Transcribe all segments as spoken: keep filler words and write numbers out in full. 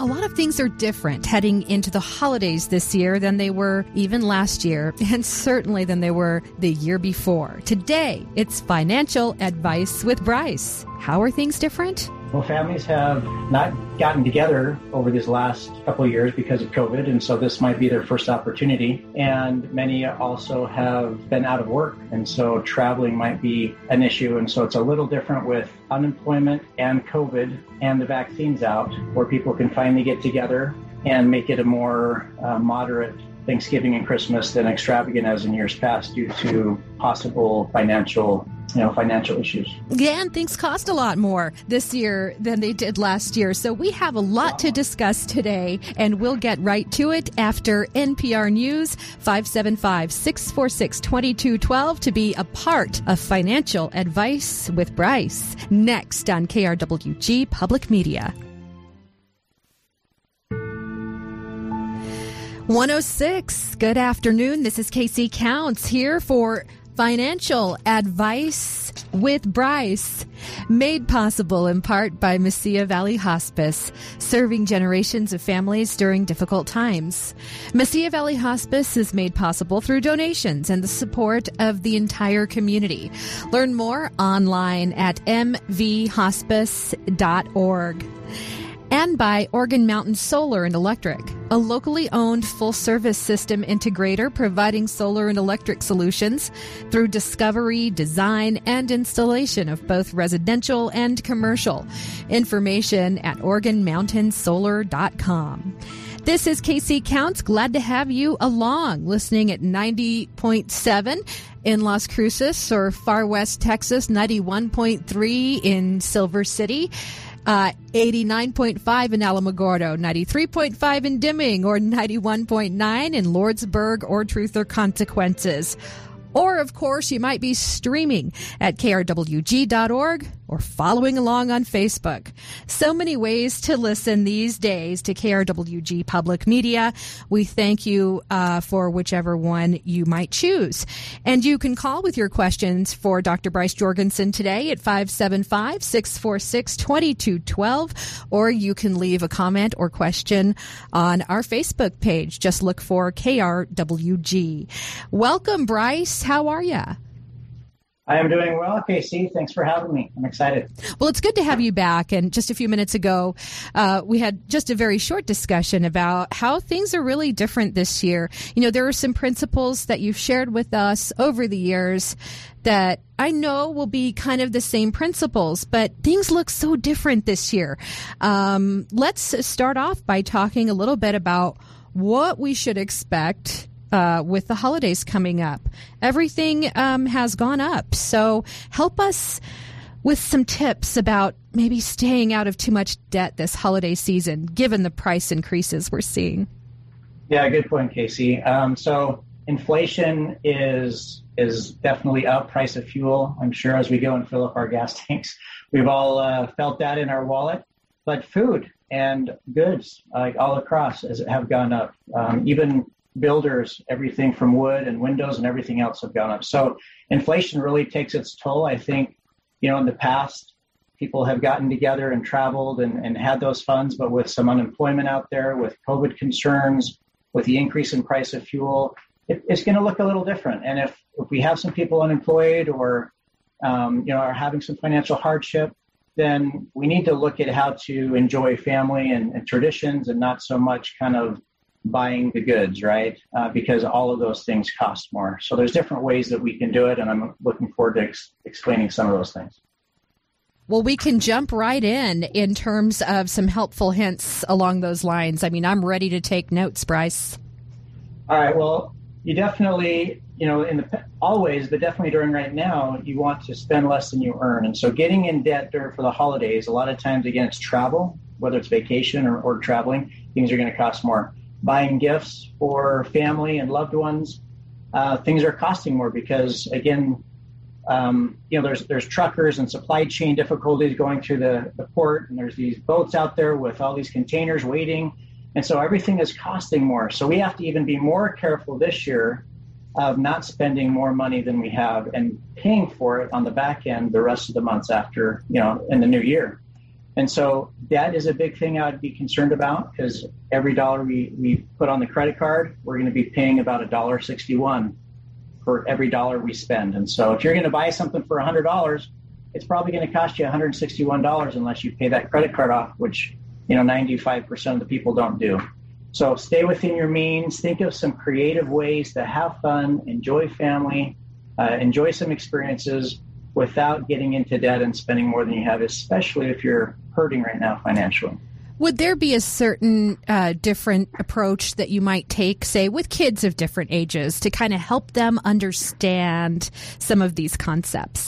a lot of things are different heading into the holidays this year than they were even last year, and certainly than they were the year before. Today, it's Financial Advice with Bryce. How are things different? Well, families have not gotten together over these last couple of years because of COVID, and so this might be their first opportunity. And many also have been out of work, and so traveling might be an issue. And so it's a little different with unemployment and COVID and the vaccines out, where people can finally get together and make it a more uh, moderate Thanksgiving and Christmas than extravagant as in years past due to possible financial you know, financial issues. Yeah, and things cost a lot more this year than they did last year. So we have a lot to discuss today, and we'll get right to it after N P R News, five seven five, six four six, two two one two to be a part of Financial Advice with Bryce. Next on K R W G Public Media. one oh six, good afternoon. This is K C Counts here for Financial Advice with Bryce, made possible in part by Mesilla Valley Hospice, serving generations of families during difficult times. Mesilla Valley Hospice is made possible through donations and the support of the entire community. Learn more online at m v hospice dot org. And by Organ Mountain Solar and Electric, a locally owned full-service system integrator providing solar and electric solutions through discovery, design, and installation of both residential and commercial. Information at organ mountain solar dot com. This is K C Counts. Glad to have you along, listening at ninety point seven in Las Cruces or Far West Texas, ninety-one point three in Silver City. Uh, eighty-nine point five in Alamogordo, ninety-three point five in Deming, or ninety-one point nine in Lordsburg or Truth or Consequences. Or, of course, you might be streaming at K R W G dot org or following along on Facebook. So many ways to listen these days to K R W G Public Media. We thank you uh, for whichever one you might choose. And you can call with your questions for Doctor Bryce Jorgensen today at five seven five, six four six, two two one two, or you can leave a comment or question on our Facebook page. Just look for K R W G. Welcome, Bryce. How are you? I am doing well, K C. Thanks for having me. I'm excited. Well, it's good to have you back. And just a few minutes ago, uh, we had just a very short discussion about how things are really different this year. You know, there are some principles that you've shared with us over the years that I know will be kind of the same principles, but things look so different this year. Um, let's start off by talking a little bit about what we should expect Uh, with the holidays coming up. Everything um, has gone up. So help us with some tips about maybe staying out of too much debt this holiday season, given the price increases we're seeing. Yeah, good point, Casey. Um, so inflation is is definitely up. Price of fuel, I'm sure, as we go and fill up our gas tanks. We've all uh, felt that in our wallet. But food and goods, like all across, as have gone up. Um, even builders, everything from wood and windows and everything else have gone up. So inflation really takes its toll. I think, you know, in the past, people have gotten together and traveled and, and had those funds, but with some unemployment out there, with COVID concerns, with the increase in price of fuel, it, it's going to look a little different. And if, if we have some people unemployed or, um, you know, are having some financial hardship, then we need to look at how to enjoy family and, and traditions and not so much kind of buying the goods, right? Uh, because all of those things cost more. So there's different ways that we can do it, and I'm looking forward to ex- explaining some of those things. Well, we can jump right in in terms of some helpful hints along those lines. I mean, I'm ready to take notes, Bryce. All right. Well, you definitely, you know, in the always, but definitely during right now, you want to spend less than you earn. And so getting in debt during for the holidays, a lot of times, again, it's travel, whether it's vacation or, or traveling, things are going to cost more. Buying gifts for family and loved ones, uh, things are costing more because, again, um, you know, there's there's truckers and supply chain difficulties going through the, the port, and there's these boats out there with all these containers waiting. And so everything is costing more. So we have to even be more careful this year of not spending more money than we have and paying for it on the back end the rest of the months after, you know, in the new year. And so debt is a big thing I would be concerned about, because every dollar we, we put on the credit card, we're going to be paying about one dollar sixty-one for every dollar we spend. And so if you're going to buy something for one hundred dollars, it's probably going to cost you one hundred sixty-one dollars unless you pay that credit card off, which, you know, ninety-five percent of the people don't do. So stay within your means. Think of some creative ways to have fun, enjoy family, uh, enjoy some experiences without getting into debt and spending more than you have, especially if you're hurting right now financially. Would there be a certain uh, different approach that you might take, say, with kids of different ages to kind of help them understand some of these concepts?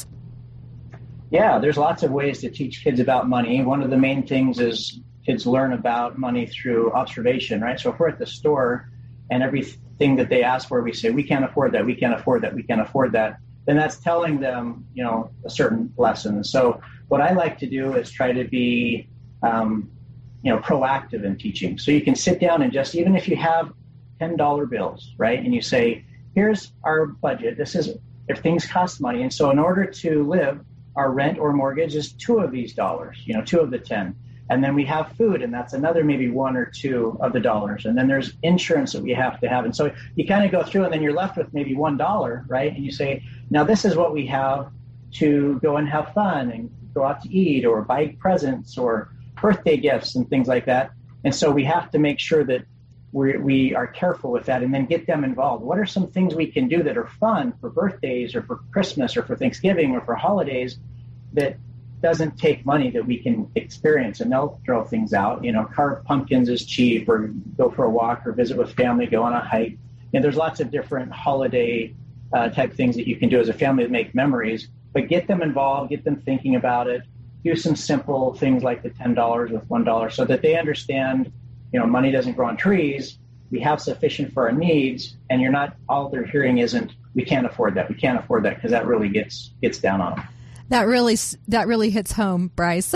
Yeah, there's lots of ways to teach kids about money. One of the main things is kids learn about money through observation, right? So if we're at the store and everything that they ask for, we say, we can't afford that, we can't afford that, we can't afford that, then that's telling them, you know, a certain lesson. So what I like to do is try to be, um, you know, proactive in teaching. So you can sit down and just, even if you have ten dollar bills, right? And you say, here's our budget. This is, if things cost money. And so in order to live, our rent or mortgage is two of these dollars, you know, two of the ten. And then we have food, and that's another maybe one or two of the dollars. And then there's insurance that we have to have. And so you kind of go through, and then you're left with maybe one dollar, right? And you say, now this is what we have to go and have fun and go out to eat or buy presents or birthday gifts and things like that. And so we have to make sure that we we are careful with that and then get them involved. What are some things we can do that are fun for birthdays or for Christmas or for Thanksgiving or for holidays that doesn't take money that we can experience? And they'll throw things out, you know, carve pumpkins is cheap, or go for a walk or visit with family, go on a hike. And there's lots of different holiday uh, type things that you can do as a family to make memories, but get them involved, get them thinking about it. Do some simple things like the ten dollars with one dollar so that they understand, you know, money doesn't grow on trees. We have sufficient for our needs, and you're not, all they're hearing isn't, we can't afford that, we can't afford that, because that really gets gets down on them. That really that really hits home, Bryce.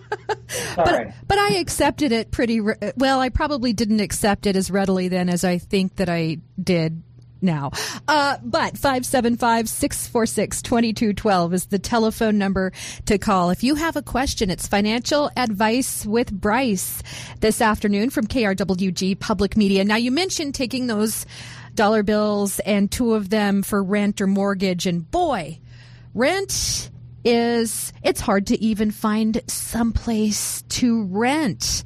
but but I accepted it pretty re- well. I probably didn't accept it as readily then as I think that I did now. Uh, but five seven five, six four six, two two one two is the telephone number to call. If you have a question, it's Financial Advice with Bryce this afternoon from K R W G Public Media. Now, you mentioned taking those dollar bills and two of them for rent or mortgage, and boy, rent is, it's hard to even find someplace to rent.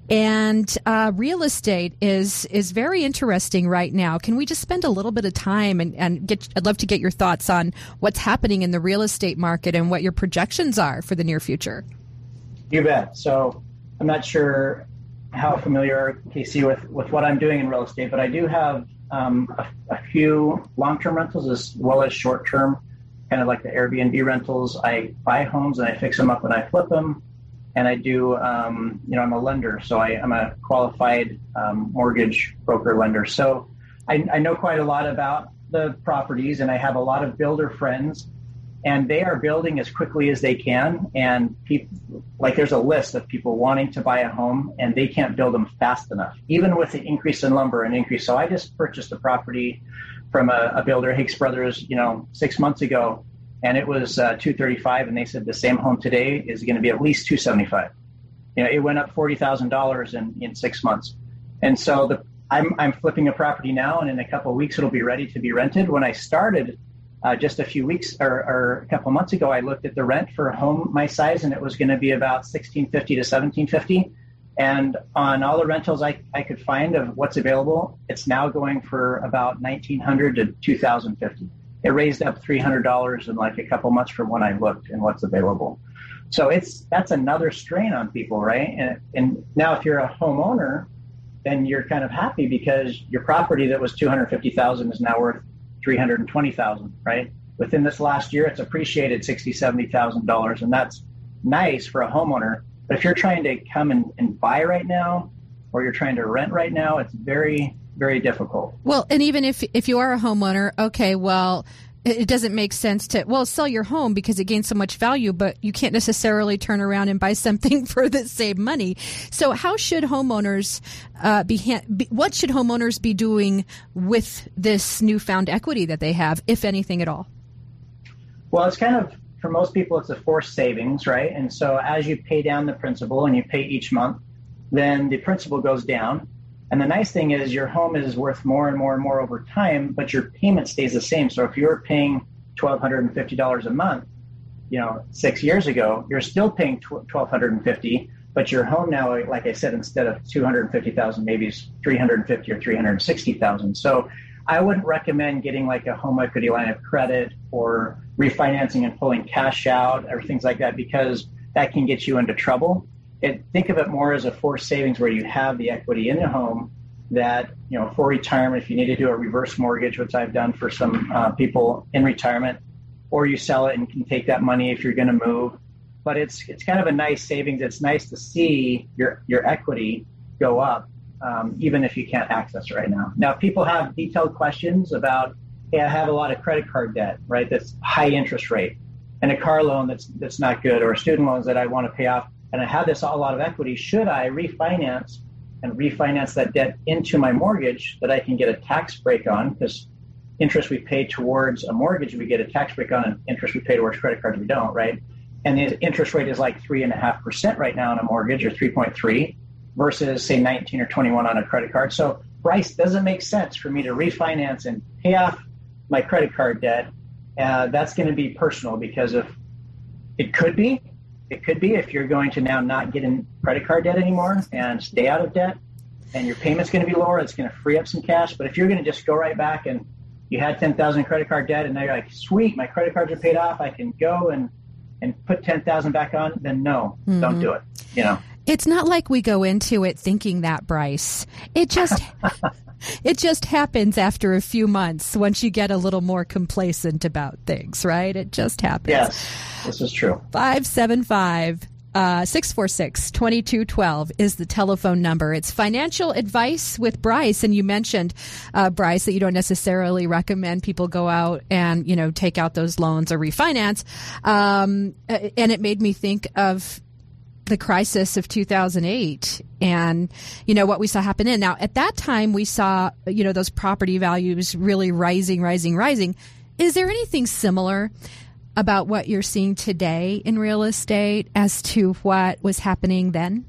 And uh, real estate is is very interesting right now. Can we just spend a little bit of time and, and get, I'd love to get your thoughts on what's happening in the real estate market and what your projections are for the near future. You bet. So I'm not sure how familiar, Casey, with, with what I'm doing in real estate, but I do have um, a, a few long-term rentals as well as short-term, kind of like the Airbnb rentals. I buy homes and I fix them up and I flip them. And I do, um, you know, I'm a lender, so I, I'm a qualified um, mortgage broker lender. So I, I know quite a lot about the properties, and I have a lot of builder friends, and they are building as quickly as they can. And people, like, there's a list of people wanting to buy a home, and they can't build them fast enough, even with the increase in lumber and increase. So I just purchased a property from a, a builder, Hicks Brothers, you know, six months ago. And it was uh, two thirty-five, and they said the same home today is going to be at least two seventy-five. You know, it went up forty thousand dollars in, in six months. And so the, I'm I'm flipping a property now, and in a couple of weeks it'll be ready to be rented. When I started uh, just a few weeks or, or a couple of months ago, I looked at the rent for a home my size, and it was going to be about sixteen fifty to seventeen fifty. And on all the rentals I, I could find of what's available, it's now going for about nineteen hundred to two thousand fifty. It raised up three hundred dollars in like a couple months from when I looked and what's available. So it's that's another strain on people, right? And, and now if you're a homeowner, then you're kind of happy because your property that was two hundred fifty thousand dollars is now worth three hundred twenty thousand dollars, right? Within this last year, it's appreciated sixty thousand dollars, seventy thousand dollars, and that's nice for a homeowner. But if you're trying to come and, and buy right now, or you're trying to rent right now, it's very very difficult. Well, and even if if you are a homeowner, okay, well, it doesn't make sense to, well, sell your home because it gains so much value, but you can't necessarily turn around and buy something for the same money. So how should homeowners uh, be, be, what should homeowners be doing with this newfound equity that they have, if anything at all? Well, it's kind of for most people, it's a forced savings, right? And so as you pay down the principal and you pay each month, then the principal goes down. And the nice thing is your home is worth more and more and more over time, but your payment stays the same. So if you're paying one thousand two hundred fifty dollars a month, you know, six years ago, you're still paying one thousand two hundred fifty dollars, but your home now, like I said, instead of two hundred fifty thousand dollars, maybe it's three hundred fifty thousand dollars or three hundred sixty thousand dollars. So I wouldn't recommend getting like a home equity line of credit or refinancing and pulling cash out or things like that, because that can get you into trouble. It, think of it more as a forced savings where you have the equity in the home that, you know, for retirement, if you need to do a reverse mortgage, which I've done for some uh, people in retirement, or you sell it and can take that money if you're going to move. But it's it's kind of a nice savings. It's nice to see your, your equity go up, um, even if you can't access it right now. Now, if people have detailed questions about, hey, I have a lot of credit card debt, right, that's high interest rate, and a car loan that's that's not good, or student loans that I want to pay off, and I have this a lot of equity, should I refinance and refinance that debt into my mortgage that I can get a tax break on? Because interest we pay towards a mortgage, we get a tax break on, and interest we pay towards credit cards, we don't, right? And the interest rate is like three and a half percent right now on a mortgage, or three point three, versus say nineteen or twenty-one on a credit card. So, Bryce, doesn't make sense for me to refinance and pay off my credit card debt. Uh, that's going to be personal, because if it could be, It could be if you're going to now not get in credit card debt anymore and stay out of debt, and your payment's going to be lower. It's going to free up some cash. But if you're going to just go right back and you had ten thousand credit card debt and now you're like, sweet, my credit cards are paid off, I can go and, and put ten thousand back on, then no, mm-hmm. don't do it. You know, it's not like we go into it thinking that, Bryce. It just It just happens after a few months once you get a little more complacent about things, right? It just happens. Yes, this is true. five seven five, six four six, two two one two is the telephone number. It's Financial Advice with Bryce. And you mentioned, uh, Bryce, that you don't necessarily recommend people go out and, you know, take out those loans or refinance. Um, and it made me think of the crisis of two thousand eight and, you know, what we saw happen in. Now, at that time, we saw, you know, those property values really rising, rising, rising. Is there anything similar about what you're seeing today in real estate as to what was happening then?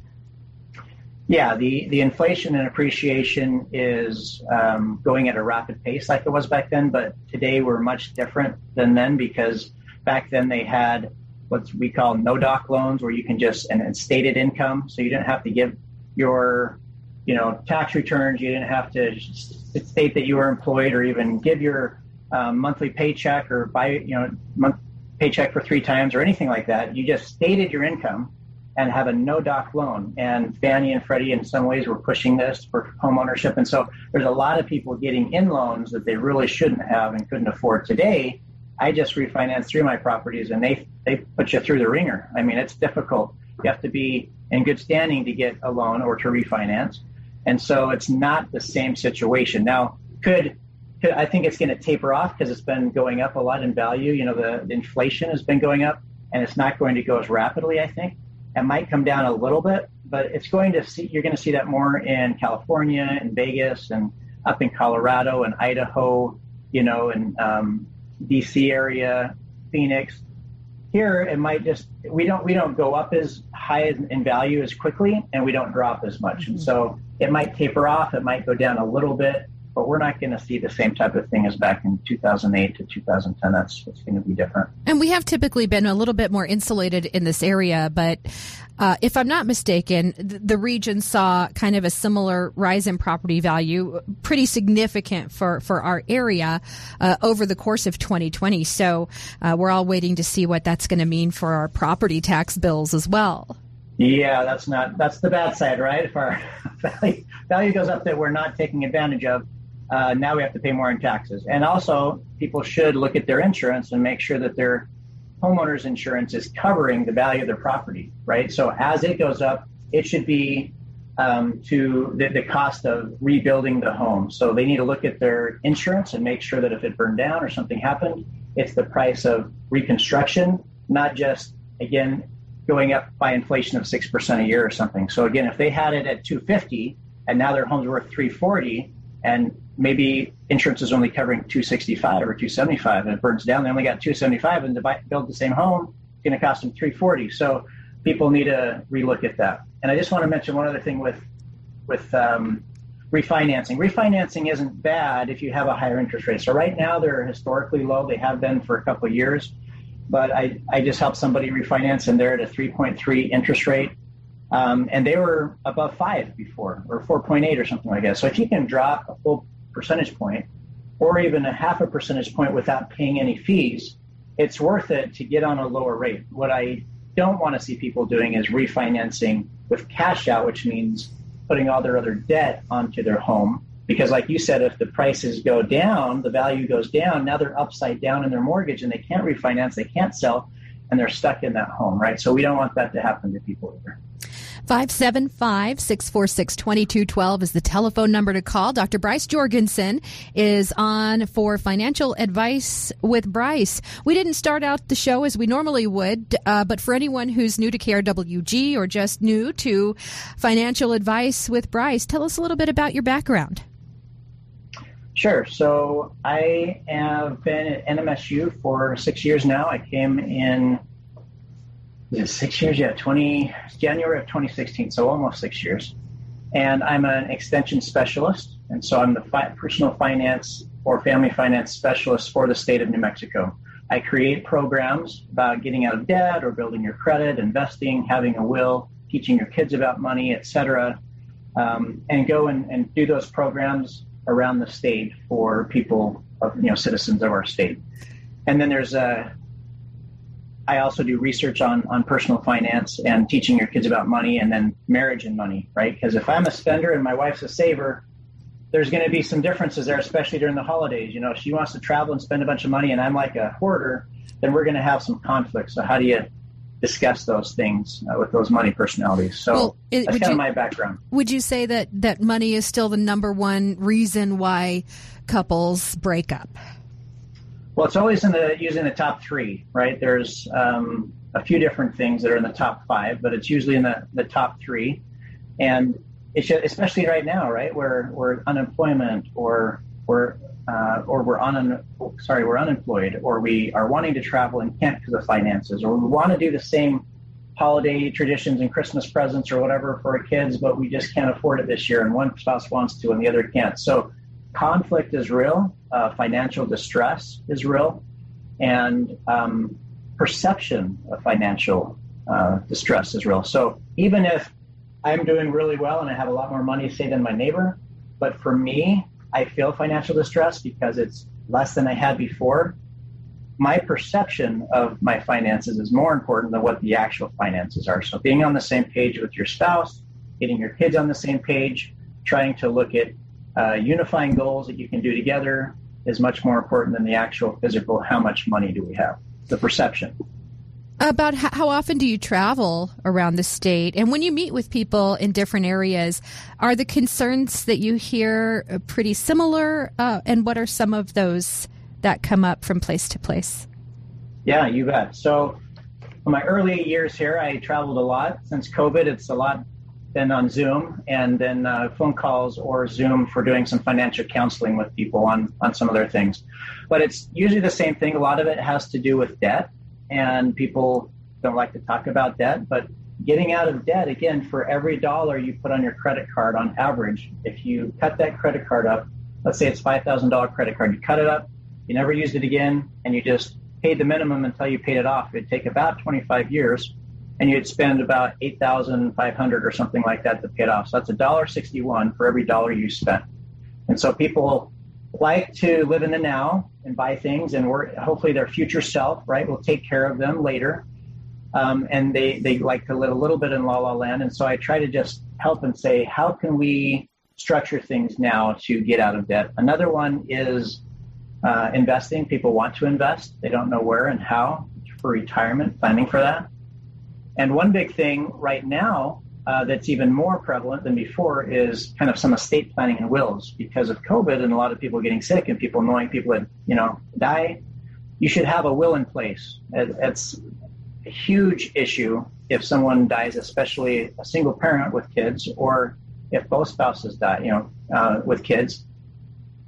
Yeah, the, the inflation and appreciation is um, going at a rapid pace like it was back then, but today we're much different than then, because back then they had what we call no-doc loans, where you can just, and, and stated income, so you didn't have to give your, you know, tax returns, you didn't have to state that you were employed, or even give your um, monthly paycheck, or buy, you know, month paycheck for three times, or anything like that. You just stated your income and have a no-doc loan. And Fannie and Freddie in some ways were pushing this for home ownership. And so there's a lot of people getting in loans that they really shouldn't have and couldn't afford. Today, I just refinanced through my properties, and they they put you through the ringer. I mean, it's difficult. You have to be in good standing to get a loan or to refinance. And so it's not the same situation. Now, could, could I think it's going to taper off because it's been going up a lot in value. You know, the, the inflation has been going up, and it's not going to go as rapidly, I think. It might come down a little bit, but it's going to see, you're going to see that more in California and Vegas and up in Colorado and Idaho, you know, and um, D C area, Phoenix. Here, it might just, we don't we don't go up as high in value as quickly, and we don't drop as much. Mm-hmm. And so it might taper off, it might go down a little bit, but we're not going to see the same type of thing as back in two thousand eight to two thousand ten. That's it's going to be different. And we have typically been a little bit more insulated in this area, but uh, if I'm not mistaken, th- the region saw kind of a similar rise in property value, pretty significant for, for our area uh, over the course of twenty twenty. So uh, we're all waiting to see what that's going to mean for our property tax bills as well. Yeah, that's not that's the bad side, right? If our value, value goes up that we're not taking advantage of, uh, now we have to pay more in taxes. And also, people should look at their insurance and make sure that their homeowner's insurance is covering the value of their property, right? So as it goes up, it should be um, to the, the cost of rebuilding the home. So they need to look at their insurance and make sure that if it burned down or something happened, it's the price of reconstruction, not just, again, going up by inflation of six percent a year or something. So again, if they had it at two fifty and now their home's worth three forty, and maybe insurance is only covering two sixty-five or two seventy-five, and it burns down. They only got two seventy-five, and to buy, build the same home, it's going to cost them three forty. So people need to relook at that. And I just want to mention one other thing with with um, refinancing. Refinancing isn't bad if you have a higher interest rate. So right now they're historically low. They have been for a couple of years. But I, I just helped somebody refinance, and they're at a three point three interest rate. Um, and they were above five before, or four point eight or something like that. So if you can drop a full percentage point or even a half a percentage point without paying any fees, it's worth it to get on a lower rate. What I don't want to see people doing is refinancing with cash out, which means putting all their other debt onto their home. Because like you said, if the prices go down, the value goes down, now they're upside down in their mortgage and they can't refinance, they can't sell, and they're stuck in that home, right? So we don't want that to happen to people either. five seven five, six four six, two two one two is the telephone number to call. Doctor Bryce Jorgensen is on for Financial Advice with Bryce. We didn't start out the show as we normally would, uh, but for anyone who's new to K R W G or just new to Financial Advice with Bryce, tell us a little bit about your background. Sure. So I have been at N M S U for six years now. I came in Is it six years? Yeah, twenty January of twenty sixteen, so almost six years. And I'm an extension specialist, and so I'm the fi- personal finance or family finance specialist for the state of New Mexico. I create programs about getting out of debt or building your credit, investing, having a will, teaching your kids about money, et cetera, um, and go and, and do those programs around the state for people, of, you know, citizens of our state. And then there's a I also do research on, on personal finance and teaching your kids about money, and then marriage and money, right? Because if I'm a spender and my wife's a saver, there's going to be some differences there, especially during the holidays. You know, if she wants to travel and spend a bunch of money and I'm like a hoarder, then we're going to have some conflict. So how do you discuss those things uh, with those money personalities? So well, it, that's kind you, of my background. Would you say that, that money is still the number one reason why couples break up? Well, it's always in the using the top three, right? There's um, a few different things that are in the top five, but it's usually in the, the top three. And it's just, especially right now, right, where we're unemployment or we're uh, or we're un sorry we're unemployed, or we are wanting to travel and can't because of finances, or we want to do the same holiday traditions and Christmas presents or whatever for our kids, but we just can't afford it this year, and one spouse wants to and the other can't. So conflict is real, uh, financial distress is real, and um, perception of financial uh, distress is real. So even if I'm doing really well and I have a lot more money, say, than my neighbor, but for me, I feel financial distress because it's less than I had before, my perception of my finances is more important than what the actual finances are. So being on the same page with your spouse, getting your kids on the same page, trying to look at Uh, unifying goals that you can do together is much more important than the actual physical, how much money do we have, the perception. About how, how often do you travel around the state? And when you meet with people in different areas, are the concerns that you hear pretty similar? Uh, and what are some of those that come up from place to place? Yeah, you bet. So in my early years here, I traveled a lot. Since COVID, it's a lot been on Zoom, and then uh, phone calls or Zoom for doing some financial counseling with people on, on some of their things. But it's usually the same thing. A lot of it has to do with debt, and people don't like to talk about debt. But getting out of debt, again, for every dollar you put on your credit card on average, if you cut that credit card up, let's say it's five thousand dollars credit card, you cut it up, you never used it again, and you just paid the minimum until you paid it off. It'd take about twenty-five years. And you'd spend about eight thousand five hundred dollars or something like that to pay it off. So that's one dollar sixty-one for every dollar you spent. And so people like to live in the now and buy things, and we're, hopefully their future self, right, will take care of them later. Um, and they, they like to live a little bit in la la land. And so I try to just help and say, how can we structure things now to get out of debt? Another one is uh, investing. People want to invest. They don't know where and how for retirement, planning for that. And one big thing right now uh, that's even more prevalent than before is kind of some estate planning and wills because of COVID and a lot of people getting sick and people knowing people that, you know, die. You should have a will in place. It's a huge issue if someone dies, especially a single parent with kids, or if both spouses die, you know, uh, with kids.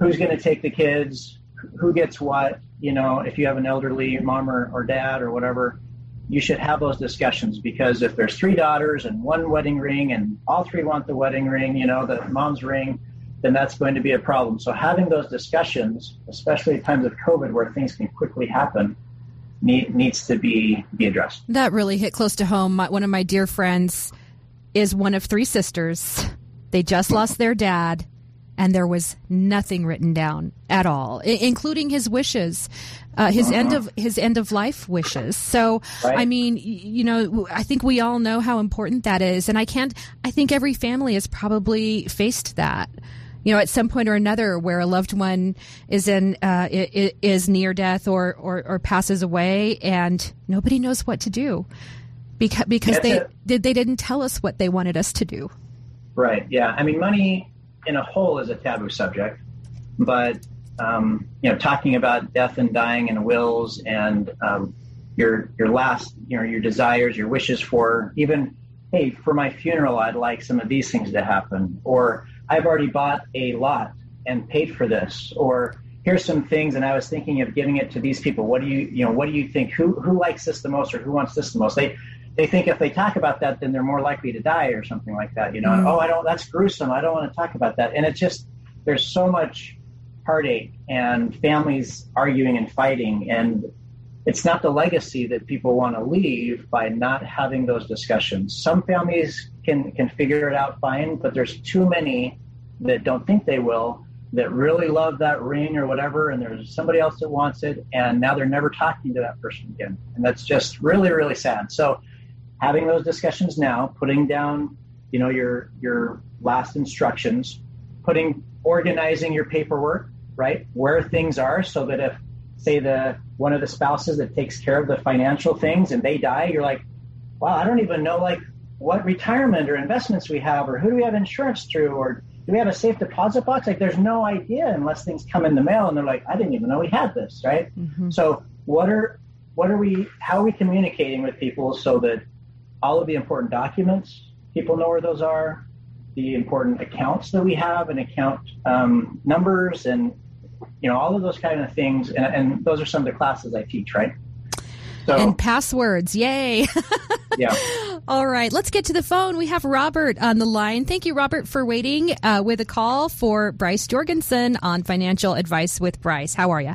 who's going to take the kids, who gets what, you know, if you have an elderly mom or, or dad or whatever, you should have those discussions, because if there's three daughters and one wedding ring and all three want the wedding ring, you know, the mom's ring, then that's going to be a problem. So having those discussions, especially at times of COVID where things can quickly happen, need, needs to be, be addressed. That really hit close to home. My, one of my dear friends is one of three sisters. They just lost their dad, and there was nothing written down at all, I- including his wishes, uh, his uh-huh. end of his end of life wishes. So, right. I mean, you know, I think we all know how important that is, and I can't. I think every family has probably faced that, you know, at some point or another, where a loved one is in uh, is near death or, or or passes away, and nobody knows what to do because because That's they it. did they didn't tell us what they wanted us to do. Right. Yeah. I mean, money in a whole is a taboo subject, but um, you know, talking about death and dying and wills and um, your your last, you know, your desires, your wishes for, even, hey, for my funeral, I'd like some of these things to happen, or I've already bought a lot and paid for this, or here's some things and I was thinking of giving it to these people. What do you, you know, what do you think? Who who likes this the most, or who wants this the most? They They think if they talk about that, then they're more likely to die or something like that, you know. Mm. Oh, I don't, that's gruesome. I don't want to talk about that. And it's just, there's so much heartache and families arguing and fighting. And it's not the legacy that people want to leave by not having those discussions. Some families can, can figure it out fine, but there's too many that don't think they will, that really love that ring or whatever, and there's somebody else that wants it, and now they're never talking to that person again. And that's just really, really sad. So having those discussions now, putting down, you know, your your last instructions, putting, organizing your paperwork, right, where things are, so that if, say, the one of the spouses that takes care of the financial things and they die, you're like, wow, I don't even know, like, what retirement or investments we have, or who do we have insurance through, or do we have a safe deposit box? Like, there's no idea unless things come in the mail and they're like, I didn't even know we had this, right? Mm-hmm. So what are what are we, how are we communicating with people so that all of the important documents, people know where those are, the important accounts that we have and account um, numbers, and, you know, all of those kind of things. And, and those are some of the classes I teach, right? So, and passwords. Yay. Yeah. All right. Let's get to the phone. We have Robert on the line. Thank you, Robert, for waiting uh, with a call for Bryce Jorgensen on Financial Advice with Bryce. How are you?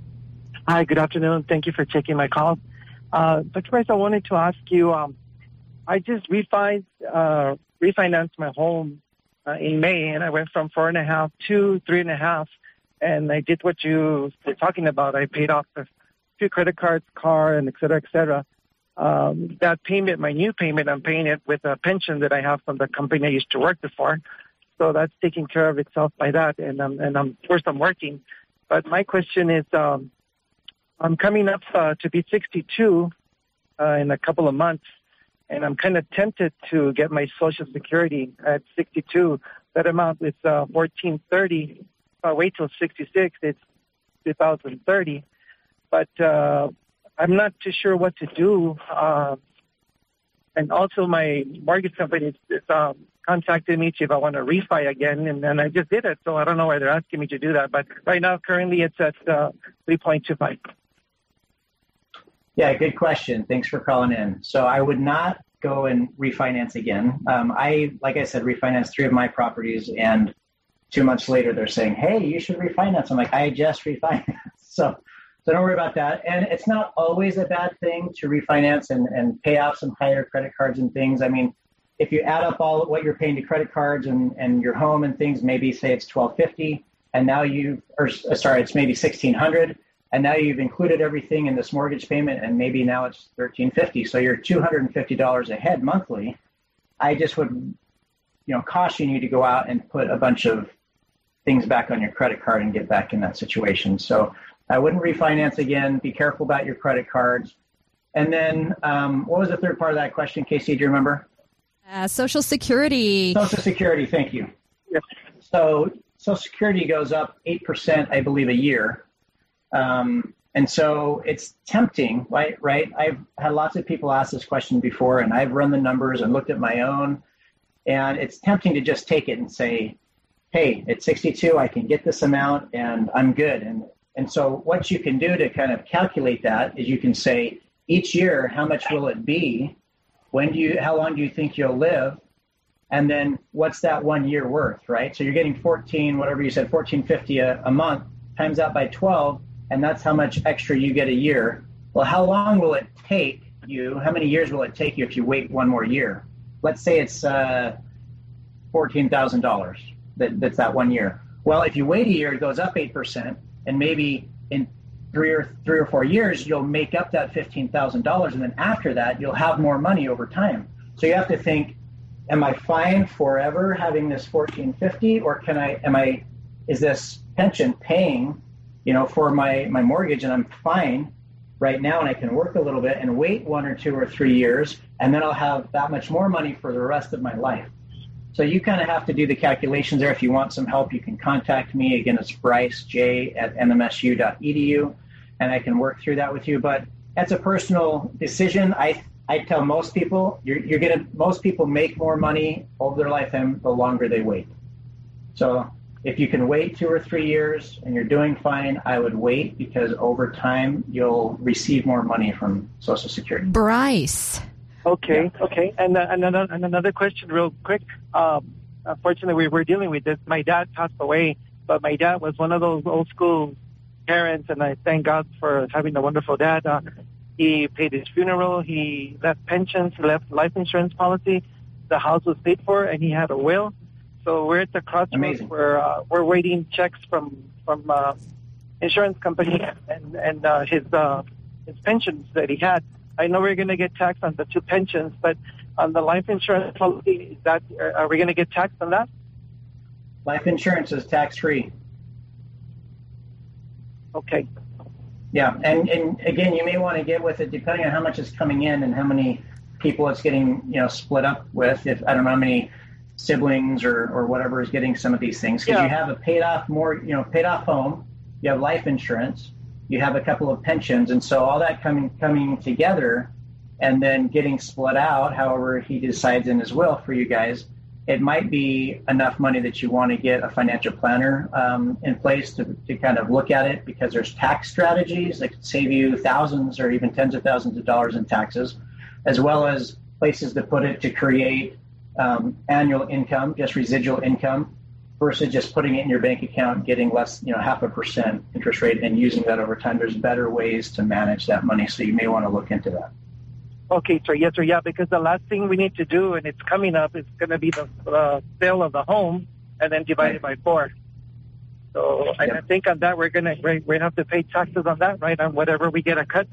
Hi, good afternoon. Thank you for taking my call. Uh, Doctor Bryce, I wanted to ask you, um, I just refi- uh, refinanced my home uh, in May, and I went from four and a half to three and a half, and I did what you were talking about. I paid off a few credit cards, car, and et cetera, et cetera. Um, that payment, my new payment, I'm paying it with a pension that I have from the company I used to work before. So that's taking care of itself by that, and I'm, and I'm, first I'm working. But my question is, um, I'm coming up uh, to be sixty-two uh, in a couple of months, and I'm kind of tempted to get my Social Security at sixty-two. That amount is uh, fourteen thirty. If I wait till sixty-six, it's two thousand thirty. But uh, I'm not too sure what to do. Uh, and also, my mortgage company is, is um, contacted me to if I want to refi again, and then I just did it. So I don't know why they're asking me to do that. But right now, currently, it's at uh, three point two five. Yeah, good question. Thanks for calling in. So I would not go and refinance again. Um, I, like I said, refinanced three of my properties, and two months later they're saying, hey, you should refinance. I'm like, I just refinanced. So, so don't worry about that. And it's not always a bad thing to refinance and, and pay off some higher credit cards and things. I mean, if you add up all what you're paying to credit cards and, and your home and things, maybe say it's twelve fifty, and now you, or sorry, it's maybe sixteen hundred. And now you've included everything in this mortgage payment, and maybe now it's thirteen fifty. So you're two hundred fifty dollars ahead monthly. I just would, you know, caution you to go out and put a bunch of things back on your credit card and get back in that situation. So I wouldn't refinance again. Be careful about your credit cards. And then um, what was the third part of that question, Casey? Do you remember? Uh, Social Security. Social Security. Thank you. Yes. So Social Security goes up eight percent, I believe, a year. Um, and so it's tempting, right? Right. I've had lots of people ask this question before, and I've run the numbers and looked at my own, and it's tempting to just take it and say, hey, at sixty-two, I can get this amount and I'm good. And, and so what you can do to kind of calculate that is you can say each year, how much will it be? When do you, how long do you think you'll live? And then what's that one year worth, right? So you're getting fourteen, whatever you said, fourteen fifty a, a month, times that by twelve, and that's how much extra you get a year. Well, how long will it take you? How many years will it take you if you wait one more year? Let's say it's uh, fourteen thousand dollars. That, that's that one year. Well, if you wait a year, it goes up eight percent, and maybe in three or three or four years, you'll make up that fifteen thousand dollars, and then after that, you'll have more money over time. So you have to think, am I fine forever having this fourteen fifty, or can I, am I, is this pension paying, you know, for my, my mortgage, and I'm fine right now, and I can work a little bit and wait one or two or three years, and then I'll have that much more money for the rest of my life. So you kind of have to do the calculations there. If you want some help, you can contact me. Again, it's Bryce J at m m s u dot e d u, and I can work through that with you. But that's a personal decision. I I tell most people, you're, you're gonna most people make more money over their lifetime the longer they wait. So if you can wait two or three years and you're doing fine, I would wait, because over time you'll receive more money from Social Security. Bryce. Okay, Yeah. okay. And, uh, and, another, and another question real quick. Um, unfortunately, we were dealing with this. My dad passed away, but my dad was one of those old school parents, and I thank God for having a wonderful dad. Uh, he paid his funeral. He left pensions, left life insurance policy. The house was paid for, and he had a will. So we're at the crossroads Amazing. where uh, we're waiting checks from from uh, insurance company and and uh, his uh, his pensions that he had. I know we're going to get taxed on the two pensions, but on the life insurance policy, is that are we going to get taxed on that? Life insurance is tax-free. Okay. Yeah, and, and again, you may want to get with it depending on how much is coming in and how many people it's getting, you know, split up with. If I don't know how many siblings or, or whatever is getting some of these things, because Yeah. you have a paid off more, you know, paid off home, you have life insurance, you have a couple of pensions, and so all that coming coming together and then getting split out, however he decides in his will for you guys, it might be enough money that you want to get a financial planner um, in place to, to kind of look at it, because there's tax strategies that could save you thousands or even tens of thousands of dollars in taxes, as well as places to put it to create um, annual income, just residual income, versus just putting it in your bank account, getting less, you know, half a percent interest rate and using that over time. There's better ways to manage that money, so you may want to look into that. Okay, sir. Yes, sir. Yeah, because the last thing we need to do, and it's coming up, is going to be the uh, sale of the home and then divided by four. So I, Yep. I think on that we're going to we have to pay taxes on that, right? On whatever we get a cut.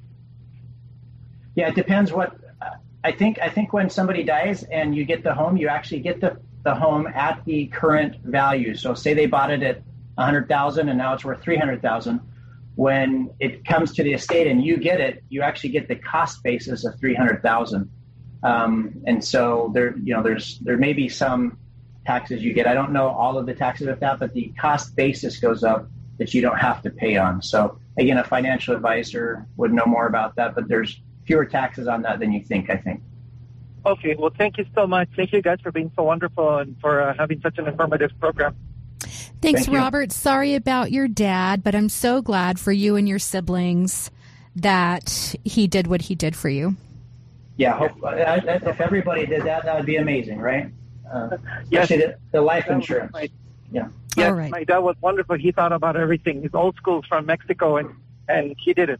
Yeah, it depends what. I think I think when somebody dies and you get the home, you actually get the, the home at the current value. So say they bought it at one hundred thousand dollars and now it's worth three hundred thousand dollars. When it comes to the estate and you get it, you actually get the cost basis of three hundred thousand dollars. Um, and so there, you know, there's there may be some taxes you get. I don't know all of the taxes with that, but the cost basis goes up that you don't have to pay on. So again, a financial advisor would know more about that, but there's fewer taxes on that than you think, I think. Okay. Well, thank you so much. Thank you guys for being so wonderful and for uh, having such an informative program. Thanks, Thank you. Robert. Sorry about your dad, but I'm so glad for you and your siblings that he did what he did for you. Yeah, hope, uh, if everybody did that, that would be amazing, right? Uh, Yes. especially the, the life That was insurance. my- Yeah. Yes, All right. my dad was wonderful. He thought about everything. He's old school from Mexico, and, and he did it.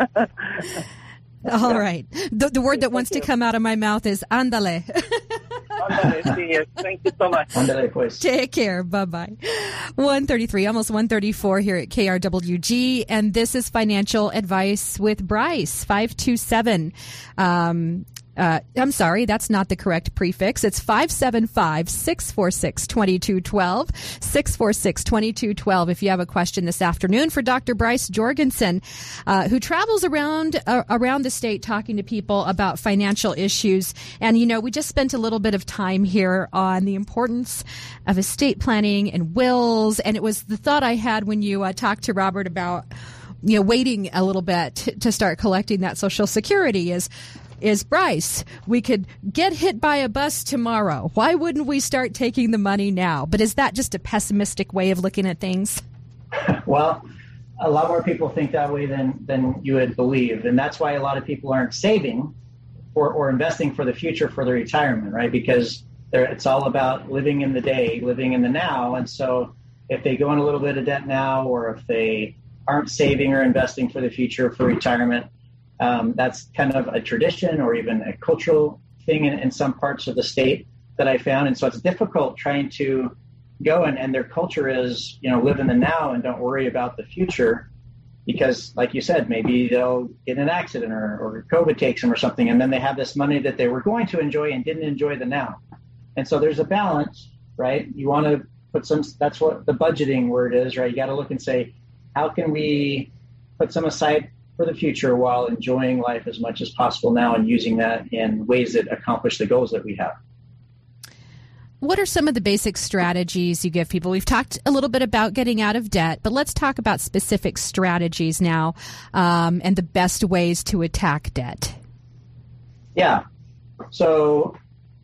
All right. The, the word that wants to come out of my mouth is ándale. Thank you so much. Ándale, pues. Take care. Bye-bye. one thirty-three, almost one thirty-four here at K R W G. And this is Financial Advice with Bryce, five two seven. Um, uh, I'm sorry, that's not the correct prefix. It's five seven five, six four six, two two one two, six four six, two two one two. If you have a question this afternoon for Doctor Bryce Jorgensen, uh, who travels around uh, around the state talking to people about financial issues. And, you know, we just spent a little bit of time here on the importance of estate planning and wills. And it was the thought I had when you uh, talked to Robert about, you know, waiting a little bit to, to start collecting that Social Security is, is, Bryce, we could get hit by a bus tomorrow. Why wouldn't we start taking the money now? But is that just a pessimistic way of looking at things? Well, a lot more people think that way than, than you would believe. And that's why a lot of people aren't saving or, or investing for the future for their retirement, right? Because it's all about living in the day, living in the now. And so if they go in a little bit of debt now, or if they aren't saving or investing for the future for retirement, um, that's kind of a tradition or even a cultural thing in, in some parts of the state that I found. And so it's difficult trying to go and, and their culture is, you know, live in the now and don't worry about the future because, like you said, maybe they'll get in an accident or, or COVID takes them or something, and then they have this money that they were going to enjoy and didn't enjoy the now. And so there's a balance, right? You want to put some, that's what the budgeting word is, right? You got to look and say, how can we put some aside for the future while enjoying life as much as possible now and using that in ways that accomplish the goals that we have? What are some of the basic strategies you give people? We've talked a little bit about getting out of debt, but let's talk about specific strategies now um, and the best ways to attack debt. Yeah. So,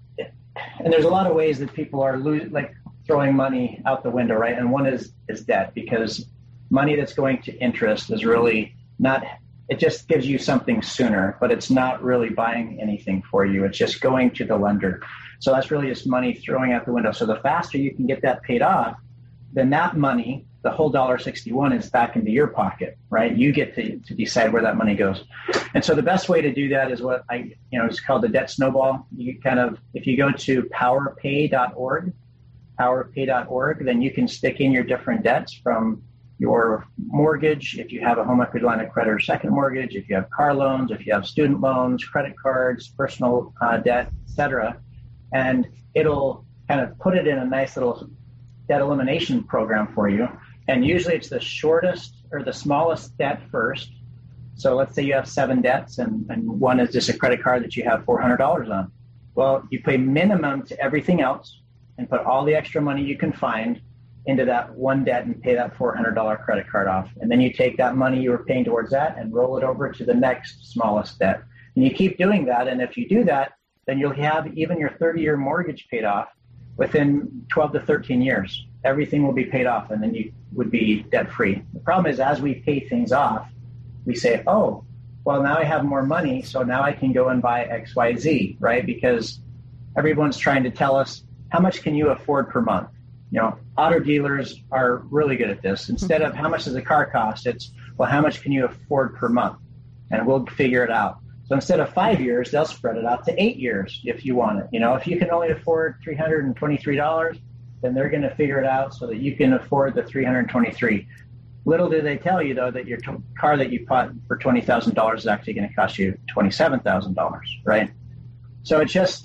and there's a lot of ways that people are lo- like throwing money out the window, right? And one is, is debt, because money that's going to interest is really not, it just gives you something sooner, but it's not really buying anything for you. It's just going to the lender. So that's really just money throwing out the window. So the faster you can get that paid off, then that money, the whole one dollar sixty-one is back into your pocket, right? You get to, to decide where that money goes. And so the best way to do that is what I, you know, it's called the debt snowball. You kind of, if you go to power pay dot org, power pay dot org, then you can stick in your different debts from your mortgage, if you have a home equity line of credit or second mortgage, if you have car loans, if you have student loans, credit cards, personal uh, debt, et cetera. And it'll kind of put it in a nice little debt elimination program for you. And usually it's the shortest or the smallest debt first. So let's say you have seven debts and, and one is just a credit card that you have four hundred dollars on. Well, you pay minimum to everything else and put all the extra money you can find into that one debt and pay that four hundred dollars credit card off. And then you take that money you were paying towards that and roll it over to the next smallest debt. And you keep doing that. And if you do that, then you'll have even your thirty-year mortgage paid off within twelve to thirteen years. Everything will be paid off, and then you would be debt-free. The problem is, as we pay things off, we say, oh, well, now I have more money, so now I can go and buy X Y Z, right? Because everyone's trying to tell us, how much can you afford per month? You know, auto dealers are really good at this. Instead of how much does a car cost, it's, well, how much can you afford per month? And we'll figure it out. So instead of five years, they'll spread it out to eight years if you want it. You know, if you can only afford three hundred twenty-three dollars, then they're going to figure it out so that you can afford the three hundred twenty-three dollars. Little do they tell you, though, that your t- car that you bought for twenty thousand dollars is actually going to cost you twenty-seven thousand dollars, right? So it's just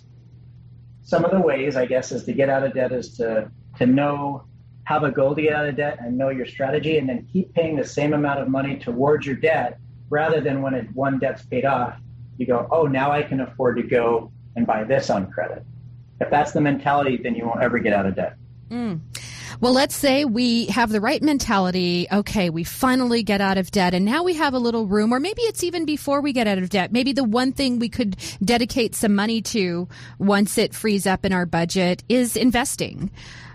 some of the ways, I guess, is to get out of debt is to, to know, have a goal to get out of debt and know your strategy, and then keep paying the same amount of money towards your debt rather than when it, one debt's paid off, you go, oh, now I can afford to go and buy this on credit. If that's the mentality, then you won't ever get out of debt. Mm. Well, let's say we have the right mentality. Okay, we finally get out of debt, and now we have a little room, or maybe it's even before we get out of debt. Maybe the one thing we could dedicate some money to once it frees up in our budget is investing.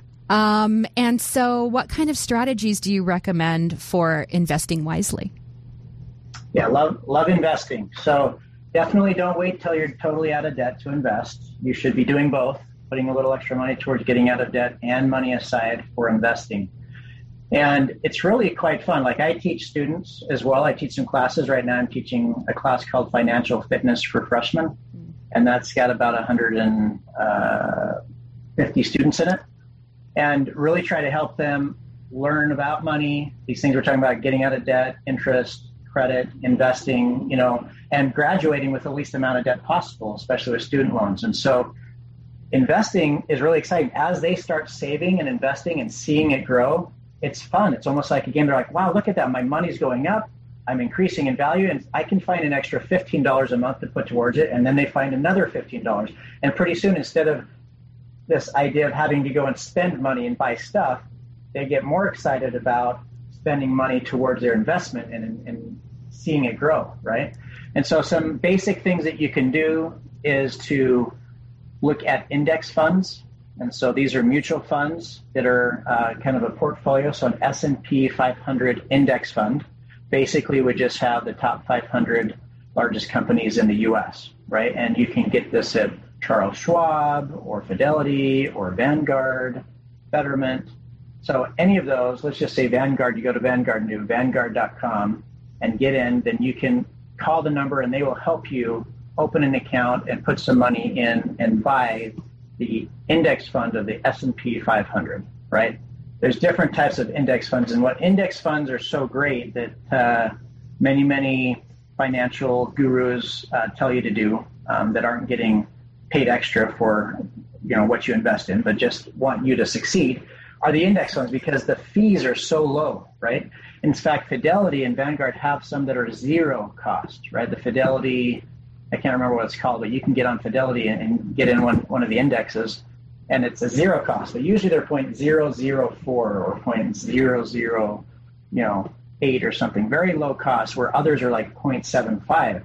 Um, and so what kind of strategies do you recommend for investing wisely? Yeah, love love investing. So definitely don't wait till you're totally out of debt to invest. You should be doing both, putting a little extra money towards getting out of debt and money aside for investing. And it's really quite fun. Like I teach students as well. I teach some classes right now. I'm teaching a class called Financial Fitness for Freshmen, and that's got about one hundred fifty students in it. And really try to help them learn about money, these things we're talking about, getting out of debt, interest, credit, investing, you know, and graduating with the least amount of debt possible, especially with student loans. And so investing is really exciting. As they start saving and investing and seeing it grow, it's fun. It's almost like a game. They're like, wow, look at that. My money's going up. I'm increasing in value, and I can find an extra fifteen dollars a month to put towards it. And then they find another fifteen dollars. And pretty soon, instead of this idea of having to go and spend money and buy stuff, they get more excited about spending money towards their investment and, and seeing it grow, right? And so some basic things that you can do is to look at index funds. And so these are mutual funds that are uh, kind of a portfolio. So an S and P five hundred index fund basically would just have the top five hundred largest companies in the U S, right? And you can get this at Charles Schwab or Fidelity or Vanguard, Betterment. So any of those, let's just say Vanguard, you go to Vanguard New, vanguard dot com and get in, then you can call the number and they will help you open an account and put some money in and buy the index fund of the S and P five hundred, right? There's different types of index funds, and what index funds are so great that uh, many, many financial gurus uh, tell you to do um, that aren't getting paid extra for, you know, what you invest in, but just want you to succeed, are the index funds because the fees are so low, right? In fact, Fidelity and Vanguard have some that are zero cost, right? The Fidelity, I can't remember what it's called, but you can get on Fidelity and, and get in one, one of the indexes, and it's a zero cost. But usually they're zero point zero zero four or zero point zero zero, you know, eight or something, very low cost, where others are like zero point seven five.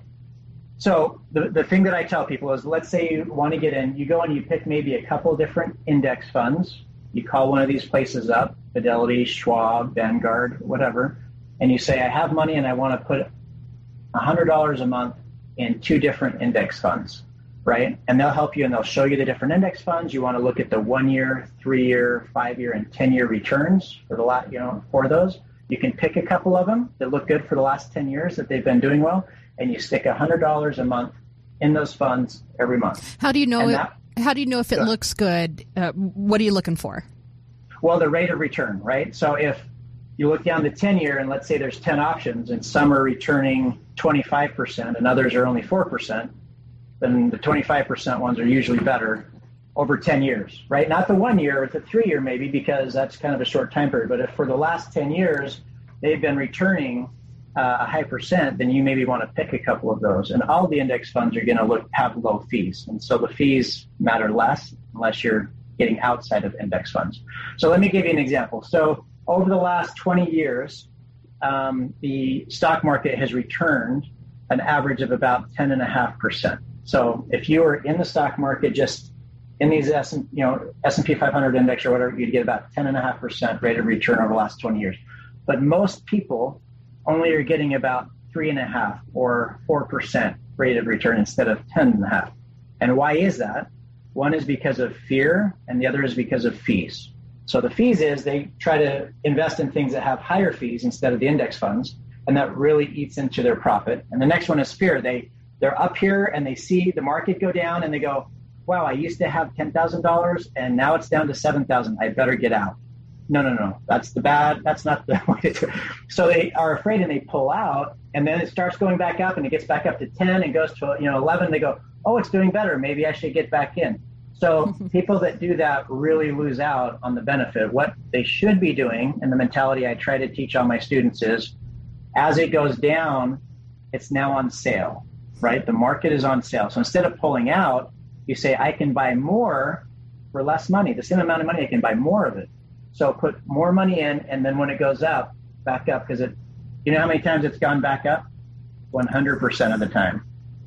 So the, the thing that I tell people is, let's say you want to get in, you go and you pick maybe a couple different index funds. You call one of these places up, Fidelity, Schwab, Vanguard, whatever, and you say, I have money and I want to put one hundred dollars a month in two different index funds, right? And they'll help you and they'll show you the different index funds. You want to look at the one-year, three-year, five-year, and ten-year returns for the lot, you know, for those. You can pick a couple of them that look good for the last ten years that they've been doing well, and you stick one hundred dollars a month in those funds every month. How do you know And it? that, How do you know if it looks good? Uh, what are you looking for? Well, the rate of return, right? So if you look down the ten-year and let's say there's ten options and some are returning twenty-five percent and others are only four percent, then the twenty-five percent ones are usually better over ten years, right? Not the one year or the three year maybe, because that's kind of a short time period. But if for the last ten years they've been returning uh, a high percent, then you maybe want to pick a couple of those. And all the index funds are going to look have low fees. And so the fees matter less unless you're getting outside of index funds. So let me give you an example. So over the last twenty years, um, the stock market has returned an average of about ten and a half percent. So if you were in the stock market, just in these S, you know, S and P five hundred index or whatever, you'd get about ten and a half percent rate of return over the last twenty years. But most people only are getting about three and a half or four percent rate of return instead of ten and a half. And why is that? One is because of fear, and the other is because of fees. So the fees is they try to invest in things that have higher fees instead of the index funds, and that really eats into their profit. And the next one is fear. They, they're up here and they see the market go down and they go, wow, I used to have ten thousand dollars and now it's down to seven thousand dollars. I better get out. No, no, no. That's the bad. That's not the way to do it. So they are afraid and they pull out, and then it starts going back up and it gets back up to ten and goes to, you know, eleven. They go, oh, it's doing better. Maybe I should get back in. So people that do that really lose out on the benefit. What they should be doing, and the mentality I try to teach all my students is, as it goes down, it's now on sale, right? The market is on sale. So instead of pulling out, you say, I can buy more for less money. The same amount of money, I can buy more of it. So put more money in, and then when it goes up, back up, because it, you know how many times it's gone back up? one hundred percent of the time.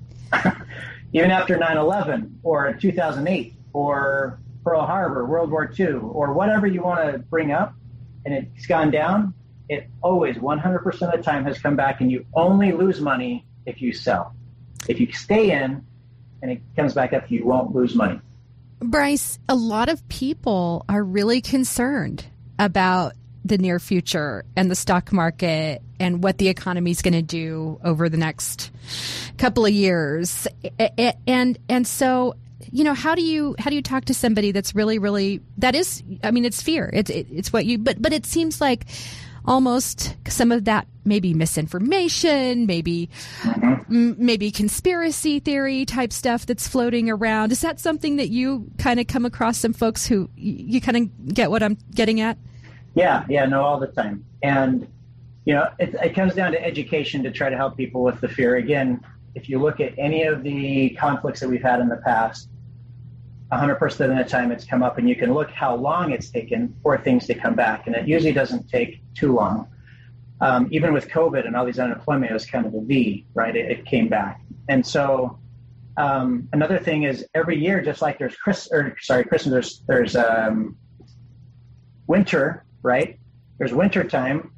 Even after nine eleven or two thousand eight or Pearl Harbor, World War Two, or whatever you want to bring up, and it's gone down, it always one hundred percent of the time has come back, and you only lose money if you sell. If you stay in and it comes back up, you won't lose money. Bryce, a lot of people are really concerned about the near future and the stock market and what the economy is going to do over the next couple of years. And and so, you know, how do you how do you talk to somebody that's really, really, that is, I mean, it's fear. It's it, it's what you, but but it seems like almost some of that maybe misinformation, maybe mm-hmm. m- maybe conspiracy theory type stuff that's floating around. Is that something that you kind of come across some folks who you kind of get what I'm getting at? Yeah, yeah, no, all the time. And, you know, it, it comes down to education to try to help people with the fear. Again, if you look at any of the conflicts that we've had in the past, one hundred percent of the time it's come up, and you can look how long it's taken for things to come back. And it usually doesn't take too long. um, even with COVID and all these unemployment, it was kind of a V, right? It, it came back. And so um, another thing is every year, just like there's Chris, or sorry, Christmas, there's, there's um, winter, right? There's winter time.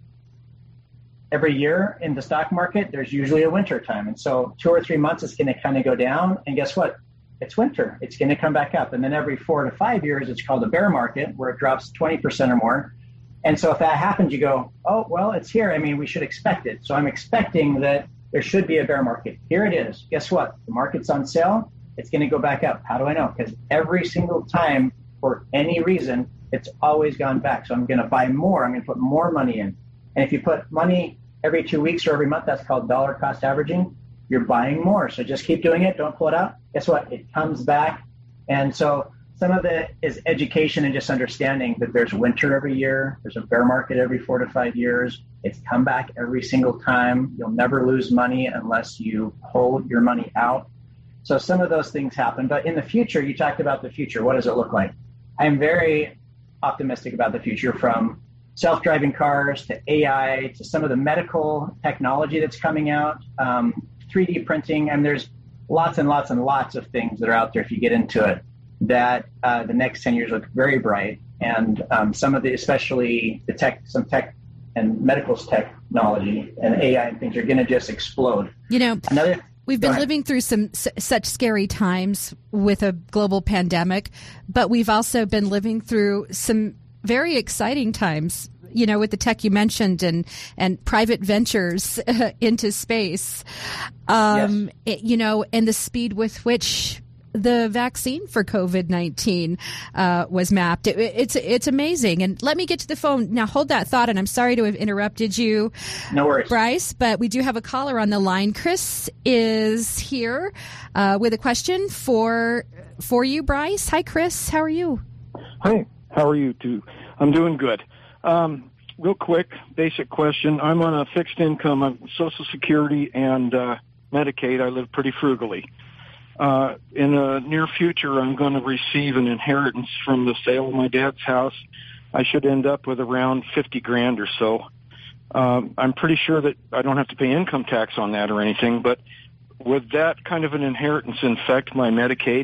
Every year in the stock market, there's usually a winter time. And so two or three months, it's going to kind of go down. And guess what? It's winter. It's going to come back up. And then every four to five years, it's called a bear market, where it drops twenty percent or more. And so if that happens, you go, oh, well, it's here. I mean, we should expect it. So I'm expecting that there should be a bear market. Here it is. Guess what? The market's on sale. It's going to go back up. How do I know? Because every single time, for any reason, it's always gone back. So I'm going to buy more. I'm going to put more money in. And if you put money every two weeks or every month, that's called dollar cost averaging. You're buying more. So just keep doing it. Don't pull it out. Guess what? It comes back. And so some of it is education and just understanding that there's winter every year. There's a bear market every four to five years. It's come back every single time. You'll never lose money unless you pull your money out. So some of those things happen. But in the future, you talked about the future. What does it look like? I'm very optimistic about the future, from self-driving cars to A I to some of the medical technology that's coming out, um, three D printing. And there's lots and lots and lots of things that are out there if you get into it, that uh, the next ten years look very bright. And um, some of the, especially the tech, some tech and medical technology and A I and things are going to just explode. You know, Another, we've been living through some s- such scary times with a global pandemic, but we've also been living through some very exciting times, you know, with the tech you mentioned and, and private ventures into space, um, yes. it, you know, and the speed with which the vaccine for COVID nineteen uh, was mapped. It, it's it's amazing. And let me get to the phone. Now, hold that thought, and I'm sorry to have interrupted you, no worries, Bryce, but we do have a caller on the line. Chris is here uh, with a question for for you, Bryce. Hi, Chris. How are you? Hi. How are you, too? I'm doing good. Um, real quick, basic question. I'm on a fixed income of Social Security and uh, Medicaid. I live pretty frugally. Uh, in the near future, I'm going to receive an inheritance from the sale of my dad's house. I should end up with around fifty grand or so. Um, I'm pretty sure that I don't have to pay income tax on that or anything, but would that kind of an inheritance infect my Medicaid?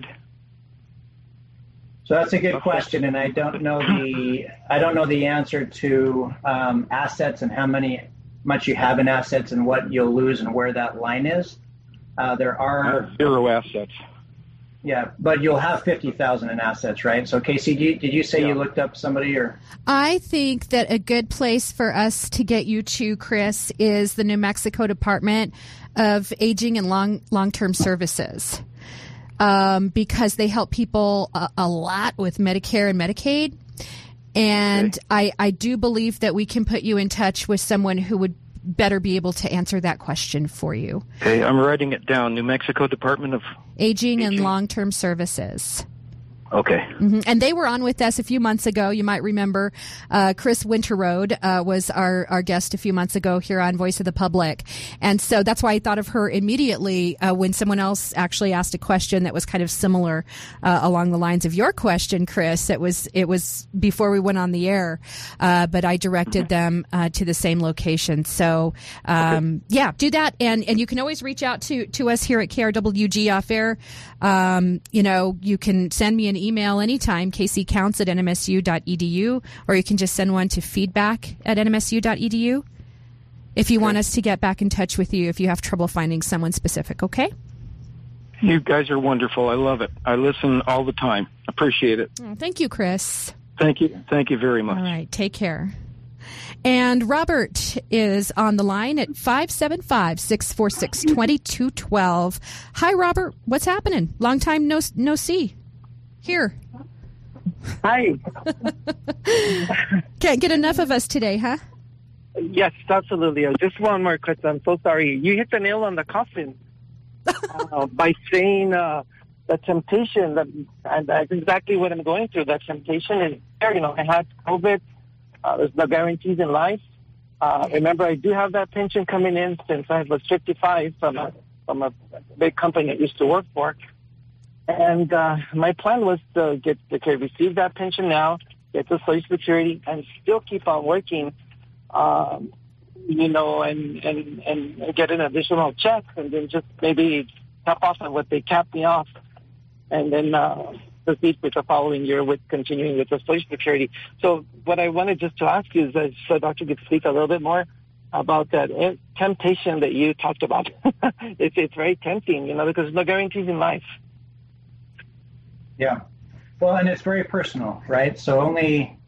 So that's a good question, and I don't know the I don't know the answer to um, assets and how many much you have in assets and what you'll lose and where that line is. Uh, there are zero assets. Yeah, but you'll have fifty thousand in assets, right? So, Casey, did you, did you say yeah. you looked up somebody or? I think that a good place for us to get you to, Chris, is the New Mexico Department of Aging and Long Long-Term Services. Um, because they help people a, a lot with Medicare and Medicaid. And okay. I, I do believe that we can put you in touch with someone who would better be able to answer that question for you. Okay, I'm writing it down. New Mexico Department of Aging, Aging. and Long-Term Services. Okay. Mm-hmm. And they were on with us a few months ago. You might remember uh, Chris Winterroad uh, was our, our guest a few months ago here on Voice of the Public. And so that's why I thought of her immediately uh, when someone else actually asked a question that was kind of similar uh, along the lines of your question, Chris. It was it was before we went on the air, uh, but I directed okay. them uh, to the same location. So, um, okay. yeah, do that. And, and you can always reach out to, to us here at K R W G off air. Um, you know, you can send me an email anytime, k c counts at n m s u dot e d u, or you can just send one to feedback at n m s u dot e d u if you okay. want us to get back in touch with you if you have trouble finding someone specific, okay? You guys are wonderful. I love it. I listen all the time. Appreciate it. Oh, thank you, Chris. Thank you. Thank you very much. All right. Take care. And Robert is on the line at five seven five, six four six, two two one two. Hi, Robert. What's happening? Long time no no see. Here. Hi. Can't get enough of us today, huh? Yes, absolutely. Just one more question. I'm so sorry. You hit the nail on the coffin uh, by saying uh, the temptation, that, and that's exactly what I'm going through. The temptation is there. You know, I had COVID. Uh, there's no guarantees in life. Uh, remember, I do have that pension coming in since I was fifty-five from a, from a big company I used to work for. And uh, my plan was to get to receive that pension now, get the Social Security, and still keep on working. Um, you know, and, and, and get an additional check and then just maybe top off on what they capped me off and then uh, proceed with the following year with continuing with the Social Security. So what I wanted just to ask you is that so Doctor could speak a little bit more about that temptation that you talked about. it's, it's very tempting, you know, because there's no guarantees in life. Yeah. Well, and it's very personal, right? So only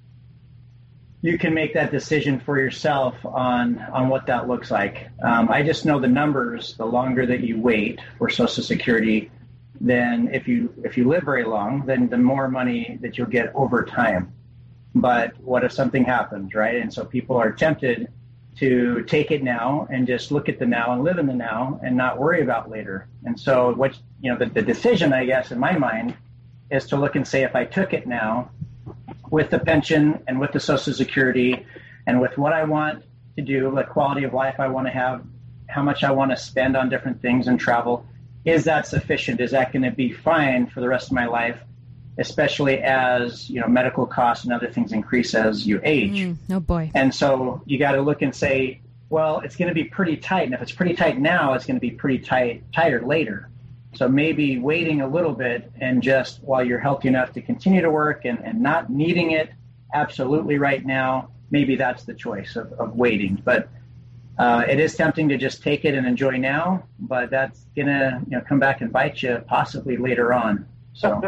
you can make that decision for yourself on, on what that looks like. Um, I just know the numbers, the longer that you wait for Social Security, then if you if you live very long, then the more money that you'll get over time. But what if something happens, right? And so people are tempted to take it now and just look at the now and live in the now and not worry about later. And so what, you know, the, the decision, I guess, in my mind, is to look and say, if I took it now with the pension and with the Social Security and with what I want to do, the quality of life I want to have, how much I want to spend on different things and travel, is that sufficient? Is that going to be fine for the rest of my life, especially as, you know, medical costs and other things increase as you age? Mm, oh, boy. And so you got to look and say, well, it's going to be pretty tight. And if it's pretty tight now, it's going to be pretty tight, tighter later. So maybe waiting a little bit and just while you're healthy enough to continue to work and, and not needing it absolutely right now, maybe that's the choice of, of waiting. But uh, it is tempting to just take it and enjoy now, but that's going to, you know, come back and bite you possibly later on. So.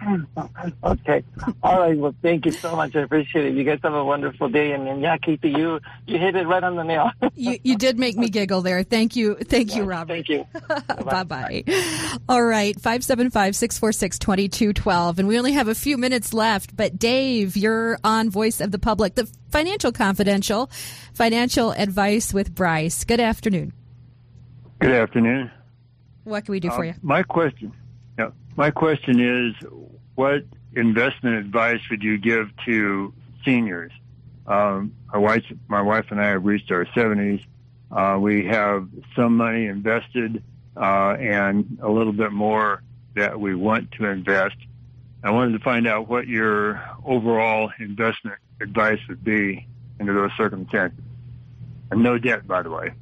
Okay. All right. Well, thank you so much. I appreciate it. You guys have a wonderful day. And, and yeah, Katie, you, you hit it right on the nail. you you did make me giggle there. Thank you. Thank you, Robert. Thank you. Bye-bye. All right. five seven five, six four six, two two one two. And we only have a few minutes left. But Dave, you're on Voice of the Public, the Financial Confidential, Financial Advice with Bryce. Good afternoon. Good afternoon. What can we do uh, for you? My question. Yeah, my question is, what investment advice would you give to seniors? Um, my wife, my wife and I have reached our seventies. Uh, we have some money invested uh, and a little bit more that we want to invest. I wanted to find out what your overall investment advice would be under those circumstances. And no debt, by the way.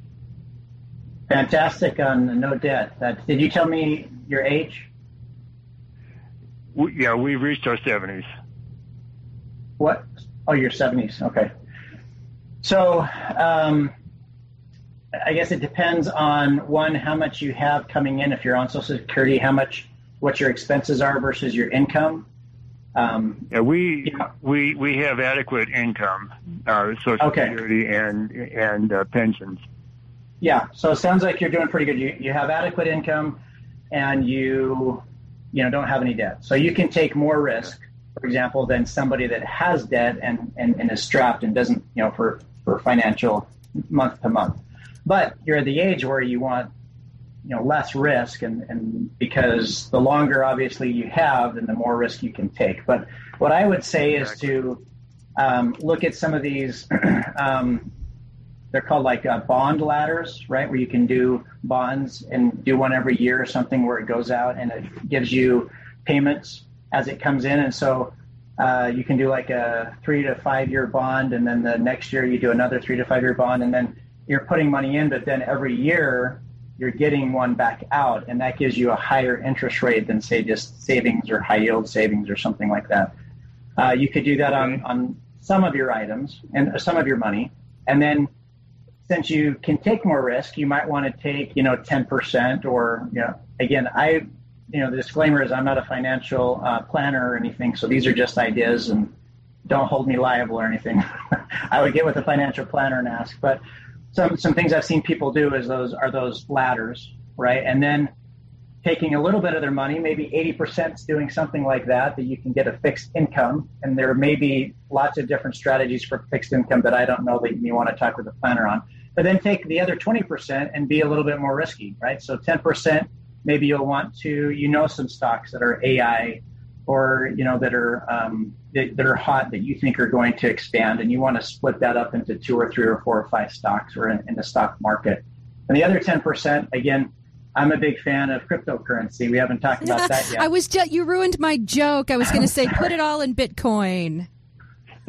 Fantastic on no debt. That, did you tell me your age? We, yeah, we've reached our seventies. What? Oh, your seventies. Okay. So um, I guess it depends on, one, how much you have coming in. If you're on Social Security, how much, what your expenses are versus your income. Um, yeah, we you know. we we have adequate income, uh, Social Okay. Security and and uh, pensions. Yeah. So it sounds like you're doing pretty good. You you have adequate income, and you you know don't have any debt. So you can take more risk, for example, than somebody that has debt and, and, and is strapped and doesn't, you know, for, for financial month to month. But you're at the age where you want, you know, less risk, and, and because the longer obviously you have, then the more risk you can take. But what I would say is to um, look at some of these, um, they're called like uh, bond ladders, right? Where you can do bonds and do one every year or something where it goes out and it gives you payments as it comes in. And so uh, you can do like a three to five year bond, and then the next year you do another three to five year bond, and then you're putting money in, but then every year you're getting one back out, and that gives you a higher interest rate than, say, just savings or high yield savings or something like that. Uh, you could do that on, on some of your items and some of your money. And then since you can take more risk, you might want to take, you know, ten percent or, you know, again, I, you know, the disclaimer is I'm not a financial uh, planner or anything. So these are just ideas, and don't hold me liable or anything. I would get with a financial planner and ask, but some, some things I've seen people do is those are those ladders, right? And then taking a little bit of their money, maybe eighty percent is doing something like that, that you can get a fixed income. And there may be lots of different strategies for fixed income that I don't know that you want to talk with a planner on. But then take the other twenty percent and be a little bit more risky, right? So ten percent, maybe you'll want to, you know, some stocks that are A I or, you know, that are um, that, that are hot that you think are going to expand, and you want to split that up into two or three or four or five stocks or in, in the stock market. And the other ten percent, again, I'm a big fan of cryptocurrency. We haven't talked about that yet. I was just, you ruined my joke. I was going to say, put it all in Bitcoin.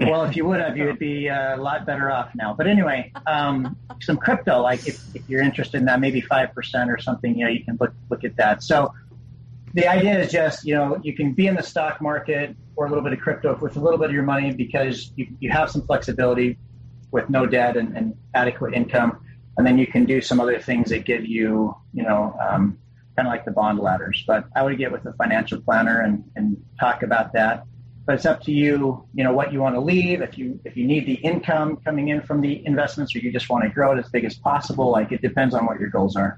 Well, if you would have, you'd be a lot better off now. But anyway, um, some crypto, like if, if you're interested in that, maybe five percent or something, you know, you can look look at that. So the idea is just, you know, you can be in the stock market or a little bit of crypto with a little bit of your money because you, you have some flexibility with no debt and, and adequate income. And then you can do some other things that give you, you know, um, kind of like the bond ladders. But I would get with a financial planner and, and talk about that. But it's up to you, you know, what you want to leave. If you if you need the income coming in from the investments, or you just want to grow it as big as possible, like it depends on what your goals are.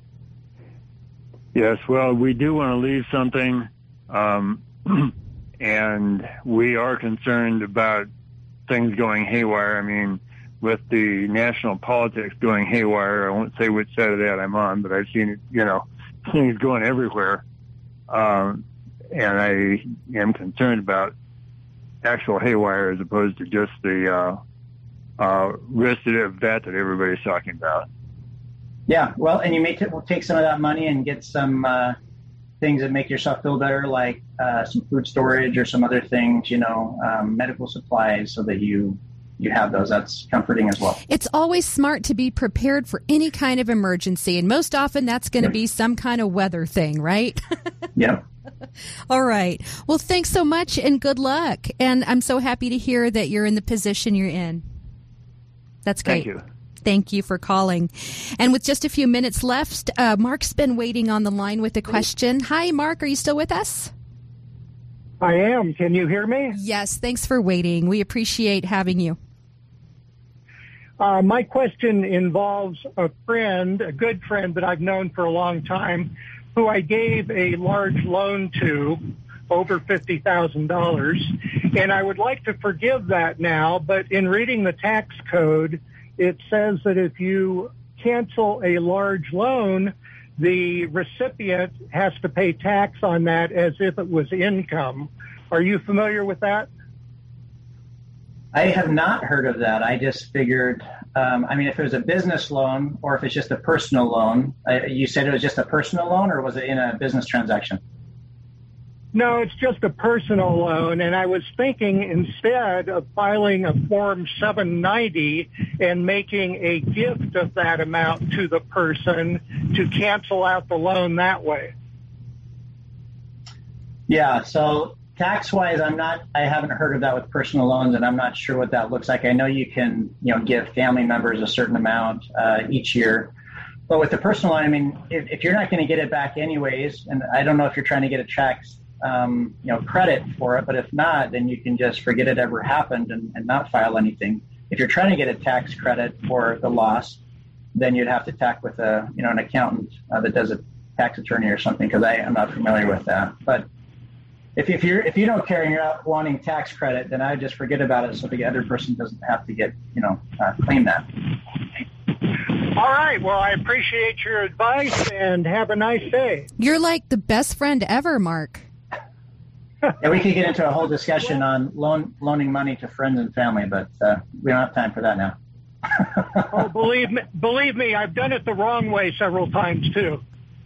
Yes, well, we do want to leave something, um, and we are concerned about things going haywire. I mean, with the national politics going haywire, I won't say which side of that I'm on, but I've seen, you know, things going everywhere. Um, and I am concerned about actual haywire as opposed to just the uh, uh, risk of that that everybody's talking about. Yeah, well, and you may t- take some of that money and get some uh, things that make yourself feel better, like uh, some food storage or some other things, you know, um, medical supplies, so that you you have those. That's comforting as well. It's always smart to be prepared for any kind of emergency, and most often that's going to yep. be some kind of weather thing, right? Yep. All right. Well, thanks so much and good luck. And I'm so happy to hear that you're in the position you're in. That's great. Thank you. Thank you for calling. And with just a few minutes left, uh, Mark's been waiting on the line with a question. Hi, Mark. Are you still with us? I am. Can you hear me? Yes. Thanks for waiting. We appreciate having you. Uh, my question involves a friend, a good friend that I've known for a long time, who I gave a large loan to, over fifty thousand dollars. And I would like to forgive that now, but in reading the tax code, it says that if you cancel a large loan, the recipient has to pay tax on that as if it was income. Are you familiar with that? I have not heard of that. I just figured, um, I mean, if it was a business loan or if it's just a personal loan, uh, you said it was just a personal loan, or was it in a business transaction? No, it's just a personal loan, and I was thinking instead of filing a Form seven ninety and making a gift of that amount to the person to cancel out the loan that way. Yeah, so tax-wise, I'm not, I haven't heard of that with personal loans, and I'm not sure what that looks like. I know you can, you know, give family members a certain amount uh, each year. But with the personal loan, I mean, if, if you're not going to get it back anyways, and I don't know if you're trying to get a tax Um, you know, credit for it, but if not, then you can just forget it ever happened and, and not file anything. If you're trying to get a tax credit for the loss, then you'd have to tack with a, you know, an accountant uh, that does a tax attorney or something, because I am not familiar with that. But if, if you're if you don't care and you're not wanting tax credit, then I just forget about it so the other person doesn't have to get, you know, uh, claim that. All right. Well, I appreciate your advice and have a nice day. You're like the best friend ever, Mark. Yeah, we could get into a whole discussion on loan, loaning money to friends and family, but uh, we don't have time for that now. Oh, believe me, believe me, I've done it the wrong way several times too.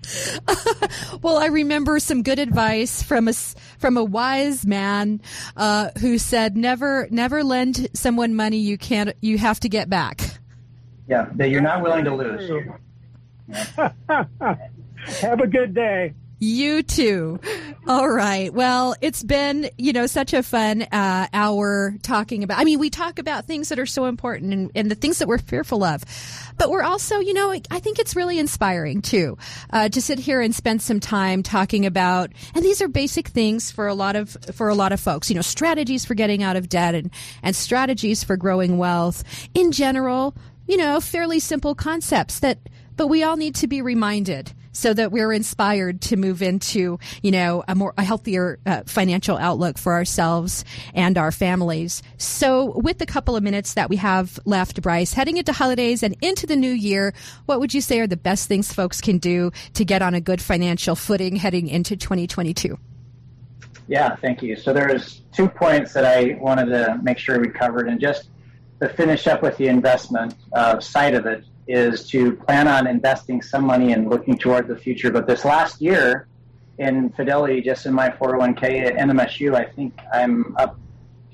Well, I remember some good advice from a from a wise man uh, who said, "Never, never lend someone money you can't, you have to get back." Yeah, that you're not willing to lose. Yeah. Have a good day. You too. All right. Well, it's been, you know, such a fun uh, hour talking about, I mean, we talk about things that are so important and, and the things that we're fearful of. But we're also, you know, I think it's really inspiring, too, uh, to sit here and spend some time talking about, and these are basic things for a lot of for a lot of folks, you know, strategies for getting out of debt and, and strategies for growing wealth. In general, you know, fairly simple concepts that, but we all need to be reminded so that we're inspired to move into, you know, a more a healthier uh, financial outlook for ourselves and our families. So with the couple of minutes that we have left, Bryce, heading into holidays and into the new year, what would you say are the best things folks can do to get on a good financial footing heading into twenty twenty-two? Yeah, thank you. So there's two points that I wanted to make sure we covered. And just to finish up with the investment uh, side of it, is to plan on investing some money and looking toward the future. But this last year in Fidelity, just in my four oh one k at N M S U, I think I'm up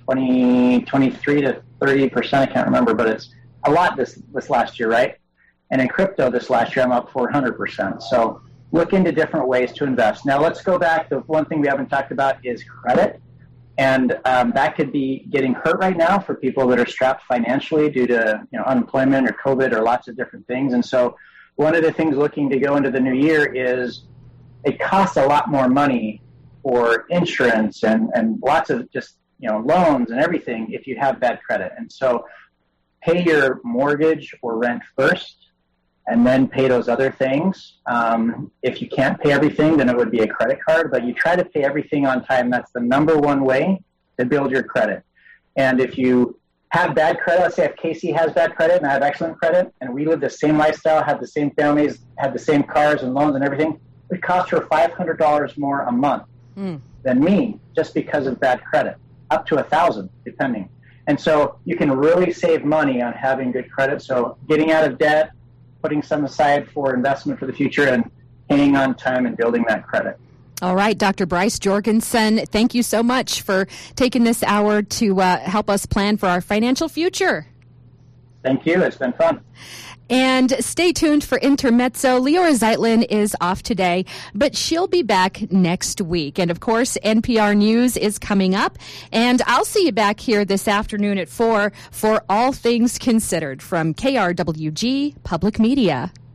twenty, twenty-three to thirty percent. I can't remember, but it's a lot this, this last year, right? And in crypto this last year, I'm up four hundred percent. So look into different ways to invest. Now let's go back. The one thing we haven't talked about is credit. And um, that could be getting hurt right now for people that are strapped financially due to you know unemployment or COVID or lots of different things. And so one of the things looking to go into the new year is it costs a lot more money for insurance and, and lots of just you know loans and everything if you have bad credit. And so pay your mortgage or rent first and then pay those other things. Um, if you can't pay everything, then it would be a credit card, but you try to pay everything on time. That's the number one way to build your credit. And if you have bad credit, let's say if Casey has bad credit and I have excellent credit, and we live the same lifestyle, have the same families, have the same cars and loans and everything, it costs her five hundred dollars more a month mm. than me just because of bad credit, up to a thousand depending. And so you can really save money on having good credit. So getting out of debt, putting some aside for investment for the future, and paying on time and building that credit. All right, Doctor Bryce Jorgensen, thank you so much for taking this hour to uh, help us plan for our financial future. Thank you. It's been fun. And stay tuned for Intermezzo. Leora Zeitlin is off today, but she'll be back next week. And, of course, N P R News is coming up. And I'll see you back here this afternoon at four for All Things Considered from K R W G Public Media.